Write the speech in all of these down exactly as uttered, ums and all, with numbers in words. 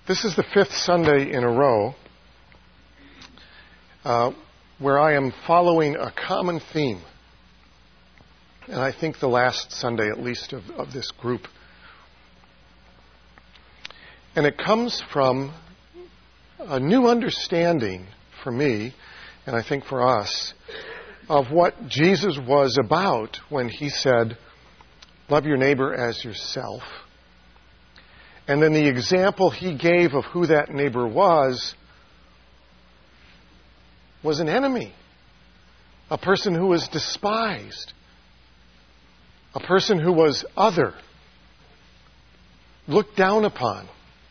This is the fifth Sunday in a row uh, where I am following a common theme. And I think the last Sunday, at least, of, of this group. And it comes from a new understanding for me, and I think for us, of what Jesus was about when he said, love your neighbor as yourself. And then the example he gave of who that neighbor was, was an enemy. A person who was despised. A person who was other. Looked down upon.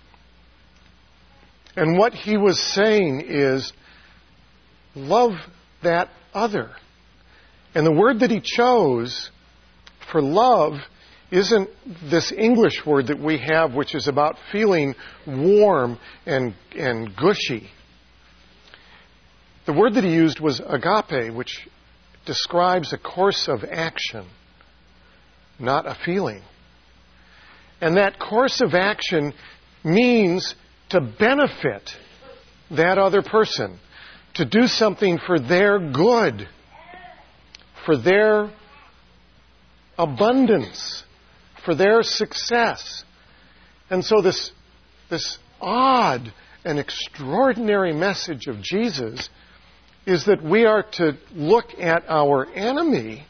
And what he was saying is, love that other. And the word that he chose for love isn't this English word that we have, which is about feeling warm and, and gushy. The word that he used was agape, which describes a course of action, not a feeling. And that course of action means to benefit that other person, to do something for their good, for their abundance, for their success. And so this, this odd and extraordinary message of Jesus is that we are to look at our enemy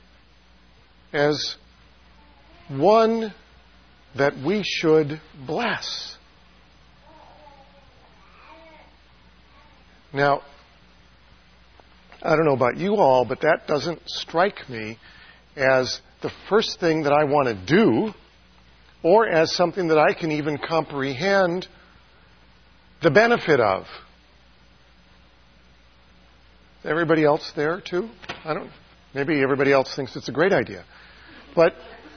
as one that we should bless. Now, I don't know about you all, but that doesn't strike me as the first thing that I want to do, or as something that I can even comprehend the benefit of. Everybody else there too? I don't. Maybe everybody else thinks it's a great idea, but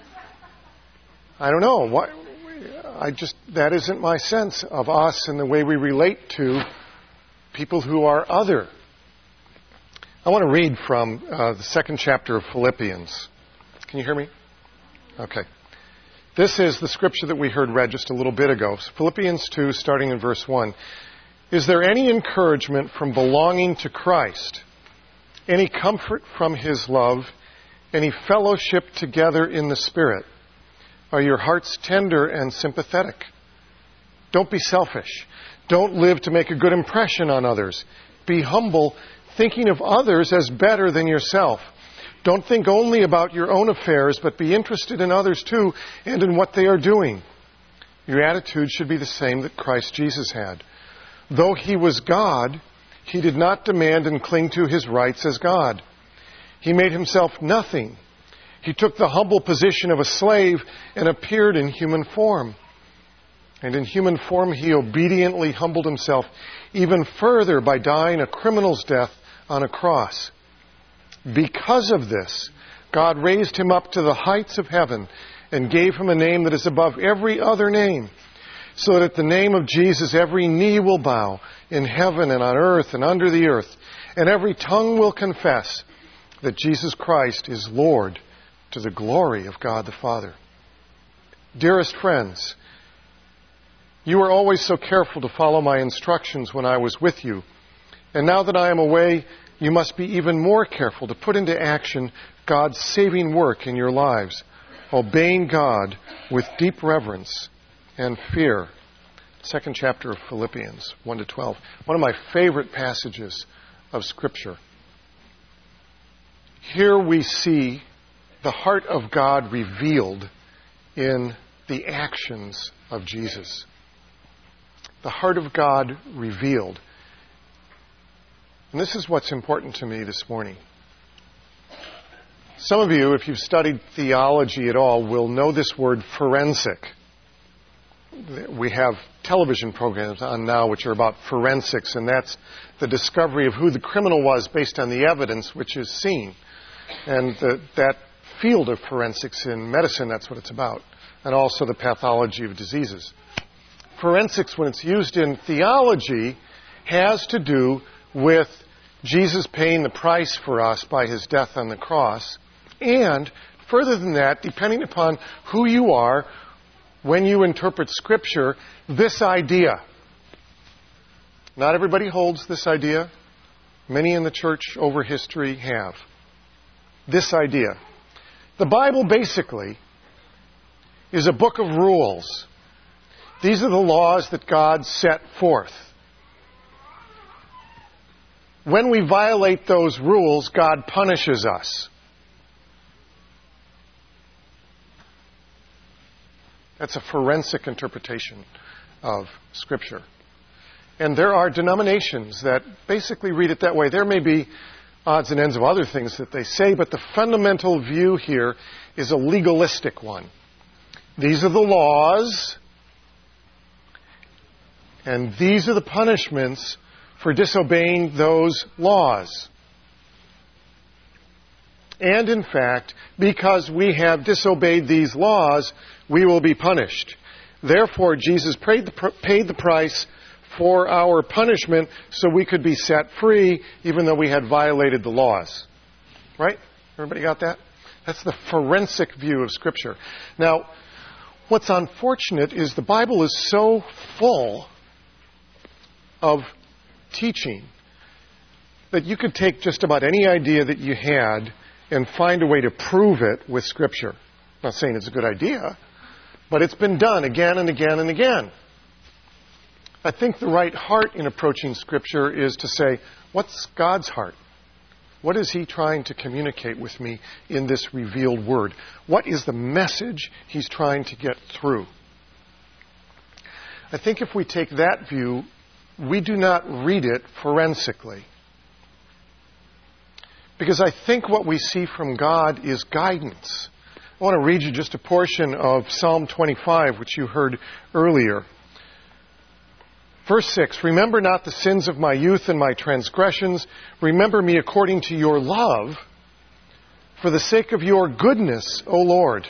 I don't know. What, I just that isn't my sense of us and the way we relate to people who are other. I want to read from uh, the second chapter of Philippians. Can you hear me? Okay. This is the scripture that we heard read just a little bit ago. Philippians two, starting in verse one. Is there any encouragement from belonging to Christ? Any comfort from His love? Any fellowship together in the Spirit? Are your hearts tender and sympathetic? Don't be selfish. Don't live to make a good impression on others. Be humble, thinking of others as better than yourself. Don't think only about your own affairs, but be interested in others too and in what they are doing. Your attitude should be the same that Christ Jesus had. Though He was God, He did not demand and cling to His rights as God. He made Himself nothing. He took the humble position of a slave and appeared in human form. And in human form He obediently humbled Himself even further by dying a criminal's death on a cross. Because of this, God raised Him up to the heights of heaven and gave Him a name that is above every other name, so that at the name of Jesus every knee will bow in heaven and on earth and under the earth, and every tongue will confess that Jesus Christ is Lord, to the glory of God the Father. Dearest friends, you were always so careful to follow my instructions when I was with you, and now that I am away, you must be even more careful to put into action God's saving work in your lives, obeying God with deep reverence and fear. Second chapter of Philippians, one to twelve. One of my favorite passages of Scripture. Here we see the heart of God revealed in the actions of Jesus. The heart of God revealed. And this is what's important to me this morning. Some of you, if you've studied theology at all, will know this word forensic. We have television programs on now which are about forensics, and that's the discovery of who the criminal was based on the evidence which is seen. And the, that field of forensics in medicine, that's what it's about. And also the pathology of diseases. Forensics, when it's used in theology, has to do with Jesus paying the price for us by His death on the cross. And further than that, depending upon who you are, when you interpret Scripture, this idea. Not everybody holds this idea. Many in the church over history have. This idea. The Bible basically is a book of rules. These are the laws that God set forth. When we violate those rules, God punishes us. That's a forensic interpretation of Scripture. And there are denominations that basically read it that way. There may be odds and ends of other things that they say, but the fundamental view here is a legalistic one. These are the laws, and these are the punishments for disobeying those laws. And in fact, because we have disobeyed these laws, we will be punished. Therefore, Jesus paid the, paid the price for our punishment so we could be set free even though we had violated the laws. Right? Everybody got that? That's the forensic view of Scripture. Now, what's unfortunate is the Bible is so full of teaching that you could take just about any idea that you had and find a way to prove it with Scripture. I'm not saying it's a good idea, but it's been done again and again and again. I think the right heart in approaching Scripture is to say, what's God's heart? What is He trying to communicate with me in this revealed Word? What is the message He's trying to get through? I think if we take that view, we do not read it forensically. Because I think what we see from God is guidance. I want to read you just a portion of Psalm twenty-five, which you heard earlier. Verse six, remember not the sins of my youth and my transgressions. Remember me according to your love, for the sake of your goodness, O Lord.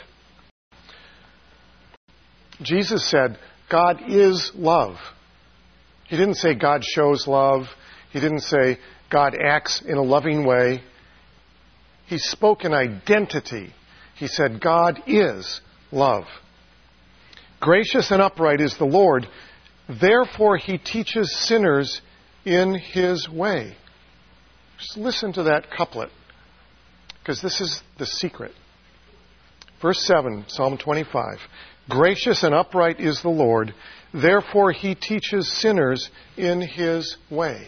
Jesus said, God is love. He didn't say God shows love. He didn't say God acts in a loving way. He spoke an identity. He said, God is love. Gracious and upright is the Lord. Therefore, He teaches sinners in His way. Just listen to that couplet, because this is the secret. Verse seven, Psalm twenty-five. Gracious and upright is the Lord. Therefore, He teaches sinners in His way.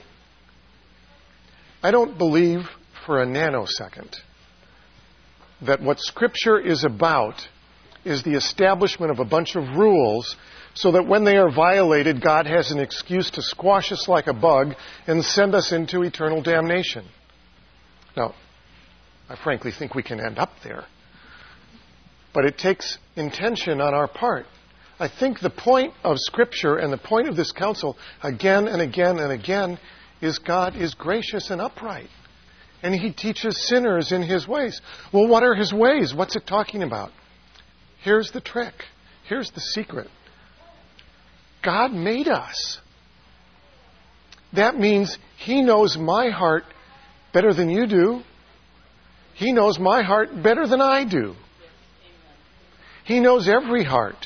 I don't believe for a nanosecond that what Scripture is about is the establishment of a bunch of rules so that when they are violated, God has an excuse to squash us like a bug and send us into eternal damnation. Now, I frankly think we can end up there. But it takes intention on our part. I think the point of Scripture and the point of this counsel, again and again and again, is God is gracious and upright. And He teaches sinners in His ways. Well, what are His ways? What's it talking about? Here's the trick. Here's the secret. God made us. That means He knows my heart better than you do. He knows my heart better than I do. He knows every heart.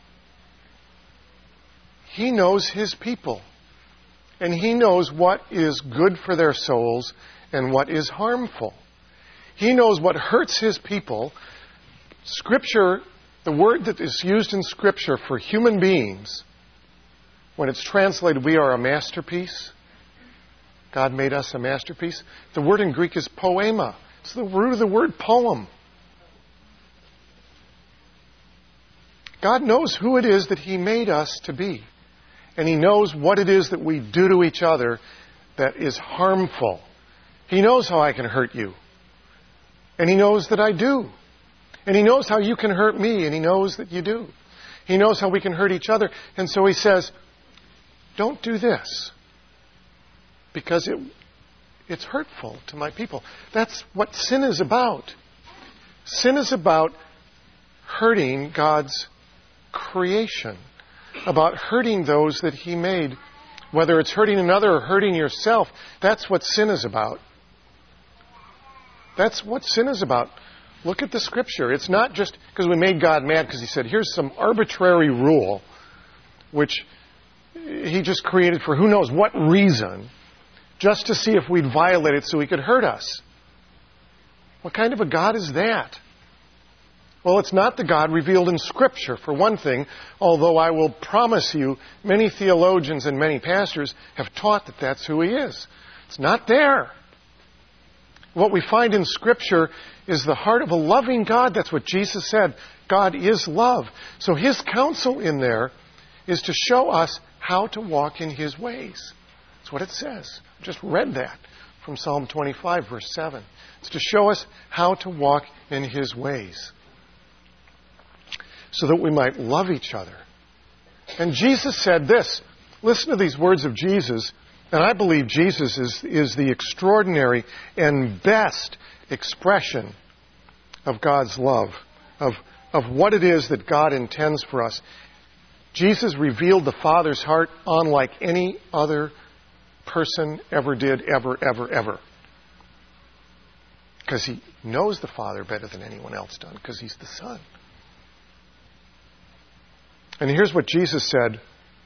He knows His people. And He knows what is good for their souls and what is harmful. He knows what hurts His people. Scripture, the word that is used in Scripture for human beings, when it's translated, we are a masterpiece. God made us a masterpiece. The word in Greek is poema. It's the root of the word poem. God knows who it is that He made us to be. And He knows what it is that we do to each other that is harmful. He knows how I can hurt you. And He knows that I do. And He knows how you can hurt me, and He knows that you do. He knows how we can hurt each other. And so He says, don't do this, because it, it's hurtful to my people. That's what sin is about. Sin is about hurting God's creation, about hurting those that He made. Whether it's hurting another or hurting yourself, that's what sin is about. That's what sin is about. Look at the Scripture. It's not just because we made God mad because He said, here's some arbitrary rule which He just created for who knows what reason, just to see if we'd violate it so He could hurt us. What kind of a God is that? Well, it's not the God revealed in Scripture, for one thing, although I will promise you many theologians and many pastors have taught that that's who He is. It's not there. What we find in Scripture is the heart of a loving God. That's what Jesus said. God is love. So His counsel in there is to show us how to walk in His ways. That's what it says. I just read that from Psalm twenty-five, verse seven. It's to show us how to walk in His ways, so that we might love each other. And Jesus said this. Listen to these words of Jesus. And I believe Jesus is, is the extraordinary and best expression of God's love, of, of what it is that God intends for us. Jesus revealed the Father's heart unlike any other person ever did, ever, ever, ever. Because He knows the Father better than anyone else does, because He's the Son. And here's what Jesus said.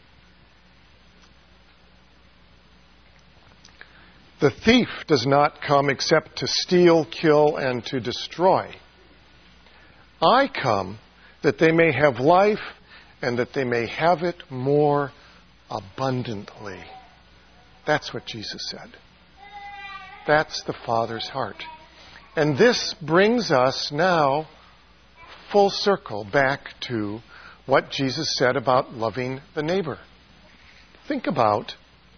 The thief does not come except to steal, kill, and to destroy. I come that they may have life and that they may have it more abundantly. That's what Jesus said. That's the Father's heart. And this brings us now full circle back to what Jesus said about loving the neighbor. Think about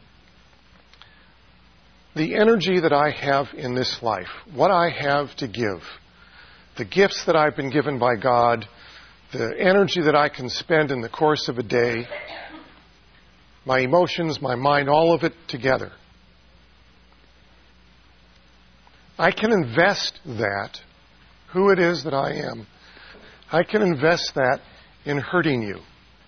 the energy that I have in this life, what I have to give, the gifts that I've been given by God, the energy that I can spend in the course of a day, my emotions, my mind, all of it together. I can invest that, who it is that I am, I can invest that in hurting you.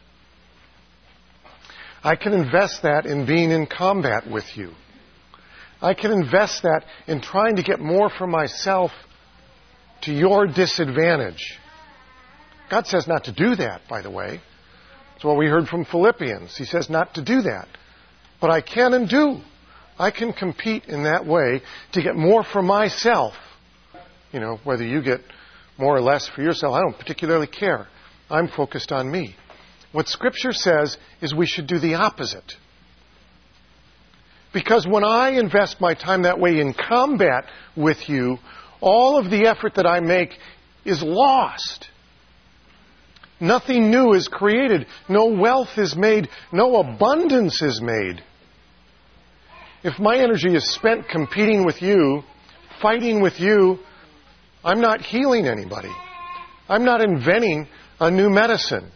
I can invest that in being in combat with you. I can invest that in trying to get more for myself to your disadvantage. God says not to do that, by the way. It's what we heard from Philippians. He says not to do that. But I can and do. I can compete in that way to get more for myself. You know, whether you get more or less for yourself, I don't particularly care. I'm focused on me. What Scripture says is we should do the opposite. Because when I invest my time that way in combat with you, all of the effort that I make is lost. Nothing new is created. No wealth is made. No abundance is made. If my energy is spent competing with you, fighting with you, I'm not healing anybody. I'm not inventing a new medicine.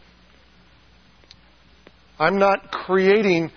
I'm not creating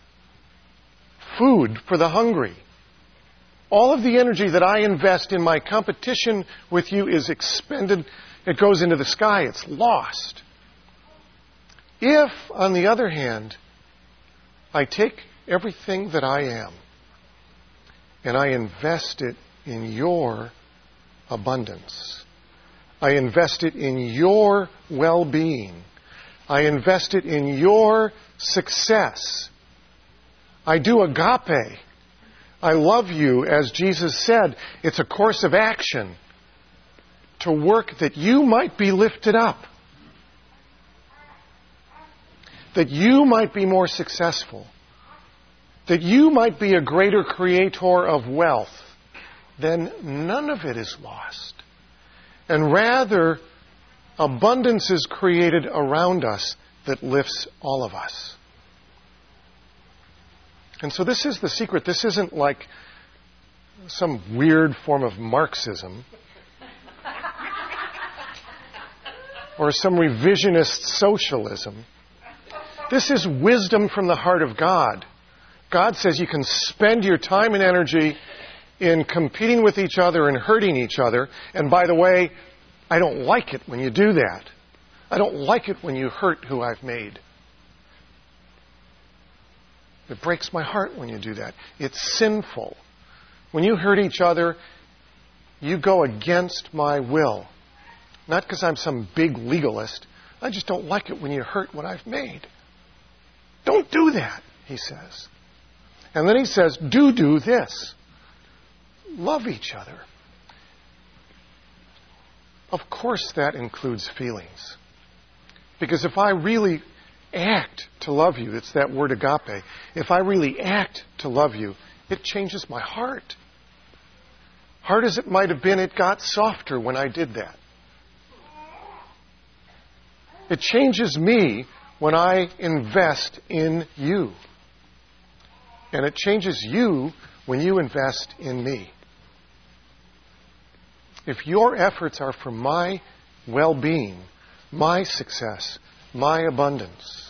food for the hungry. All of the energy that I invest in my competition with you is expended. It goes into the sky. It's lost. If, on the other hand, I take everything that I am and I invest it in your abundance, I invest it in your well-being, I invest it in your success, I do agape. I love you, as Jesus said. It's a course of action to work that you might be lifted up, that you might be more successful, that you might be a greater creator of wealth. Then none of it is lost. And rather, abundance is created around us that lifts all of us. And so this is the secret. This isn't like some weird form of Marxism or some revisionist socialism. This is wisdom from the heart of God. God says you can spend your time and energy in competing with each other and hurting each other. And by the way, I don't like it when you do that. I don't like it when you hurt who I've made. It breaks my heart when you do that. It's sinful. When you hurt each other, you go against my will. Not because I'm some big legalist. I just don't like it when you hurt what I've made. Don't do that, he says. And then he says, do do this. Love each other. Of course that includes feelings. Because if I really act to love you, it's that word agape. If I really act to love you, it changes my heart. Hard as it might have been, it got softer when I did that. It changes me when I invest in you. And it changes you when you invest in me. If your efforts are for my well-being, my success, my abundance,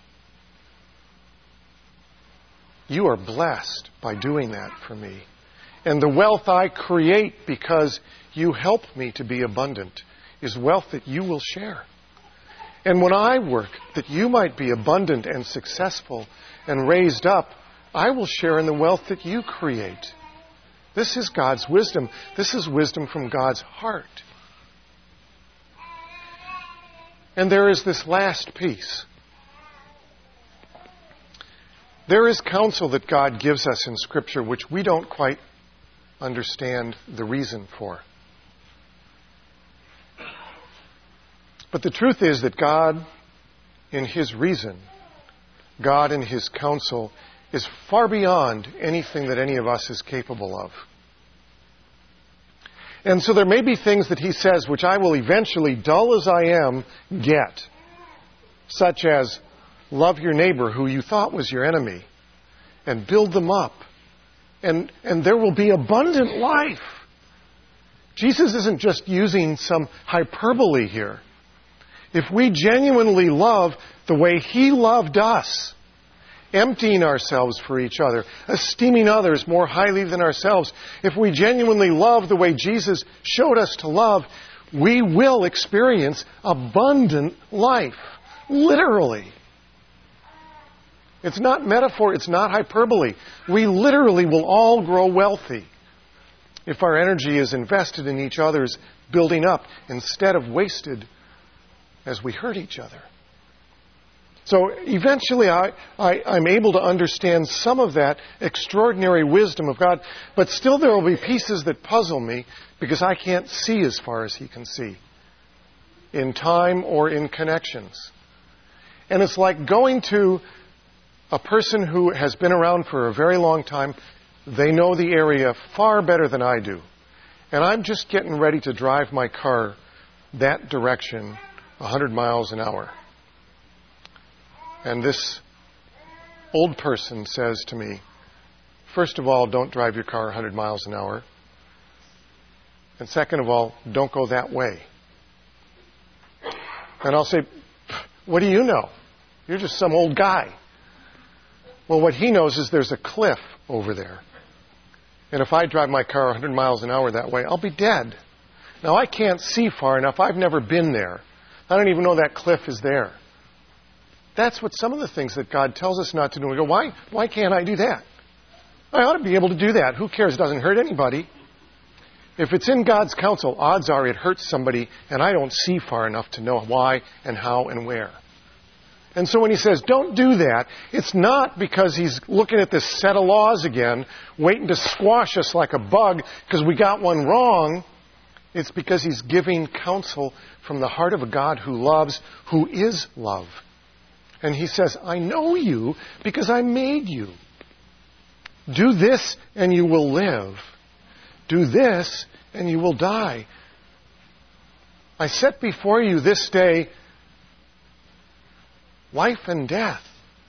you are blessed by doing that for me. And the wealth I create because you help me to be abundant is wealth that you will share. And when I work that you might be abundant and successful and raised up, I will share in the wealth that you create. This is God's wisdom. This is wisdom from God's heart. And there is this last piece. There is counsel that God gives us in Scripture which we don't quite understand the reason for. But the truth is that God, in His reason, God in His counsel, is far beyond anything that any of us is capable of. And so there may be things that He says which I will eventually, dull as I am, get. Such as, love your neighbor who you thought was your enemy, and build them up. And, and there will be abundant life. Jesus isn't just using some hyperbole here. If we genuinely love the way He loved us, emptying ourselves for each other, esteeming others more highly than ourselves, if we genuinely love the way Jesus showed us to love, we will experience abundant life. Literally. It's not metaphor, it's not hyperbole. We literally will all grow wealthy if our energy is invested in each other's building up instead of wasted as we hurt each other. So eventually I, I, I'm able to understand some of that extraordinary wisdom of God, but still there will be pieces that puzzle me because I can't see as far as He can see in time or in connections. And it's like going to a person who has been around for a very long time. They know the area far better than I do. And I'm just getting ready to drive my car that direction one hundred miles an hour. And this old person says to me, first of all, don't drive your car one hundred miles an hour. And second of all, don't go that way. And I'll say, what do you know? You're just some old guy. Well, what he knows is there's a cliff over there. And if I drive my car one hundred miles an hour that way, I'll be dead. Now, I can't see far enough. I've never been there. I don't even know that cliff is there. That's what some of the things that God tells us not to do. We go, why, why can't I do that? I ought to be able to do that. Who cares? It doesn't hurt anybody. If it's in God's counsel, odds are it hurts somebody, and I don't see far enough to know why and how and where. And so when He says, don't do that, it's not because He's looking at this set of laws again, waiting to squash us like a bug because we got one wrong. It's because He's giving counsel from the heart of a God who loves, who is love. And He says, I know you because I made you. Do this and you will live. Do this and you will die. I set before you this day life and death.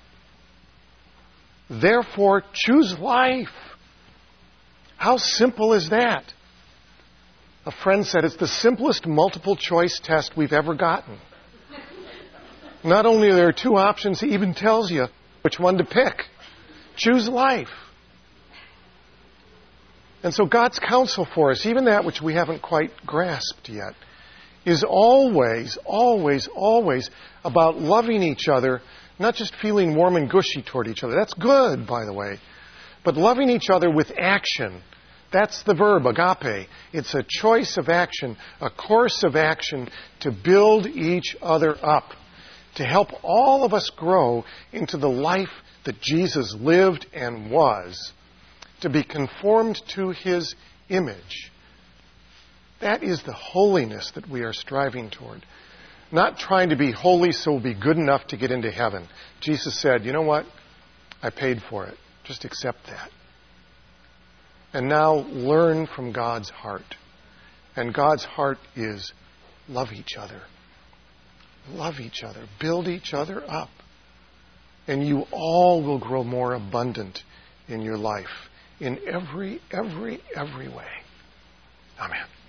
Therefore, choose life. How simple is that? A friend said it's the simplest multiple choice test we've ever gotten. Not only are there two options, he even tells you which one to pick. Choose life. And so God's counsel for us, even that which we haven't quite grasped yet, is always, always, always about loving each other, not just feeling warm and gushy toward each other. That's good, by the way. But loving each other with action, That's the verb, agape. It's a choice of action, a course of action to build each other up, to help all of us grow into the life that Jesus lived and was, to be conformed to His image. That is the holiness that we are striving toward. Not trying to be holy so we'll be good enough to get into heaven. Jesus said, you know what? I paid for it. Just accept that. And now learn from God's heart. And God's heart is love each other. Love each other. Build each other up. And you all will grow more abundant in your life. In every, every, every way. Amen.